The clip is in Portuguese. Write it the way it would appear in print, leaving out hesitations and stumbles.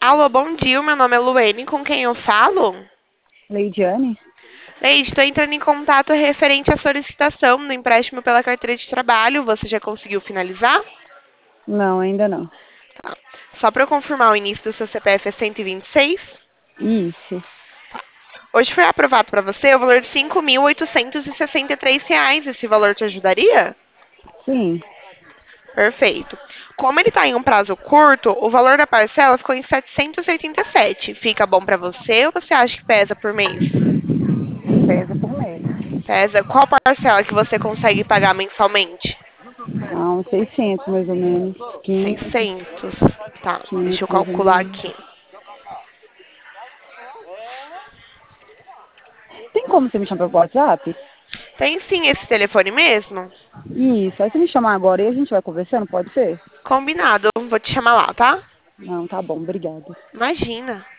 Alô, bom dia. Meu nome é Luene. Com quem eu falo? Leidiane? Leide, estou entrando em contato referente à solicitação do empréstimo pela carteira de trabalho. Você já conseguiu finalizar? Não, ainda não. Tá. Só para eu confirmar, o início do seu CPF é 126. Isso. Hoje foi aprovado para você o valor de R$ 5.863. Esse valor te ajudaria? Sim. Perfeito. Como ele está em um prazo curto, o valor da parcela ficou em 787. Fica bom para você ou você acha que pesa por mês? Pesa por mês. Pesa. Qual parcela que você consegue pagar mensalmente? Ah, uns 600 mais ou menos. 500, 600. Tá, deixa eu 500 mais ou calcular menos. aqui. Tem como você me chamar pelo WhatsApp? Tem sim esse telefone mesmo? Isso. Aí você me chamar agora e a gente vai conversando, pode ser? Combinado. Vou te chamar lá, tá? Não, tá bom, obrigada. Imagina.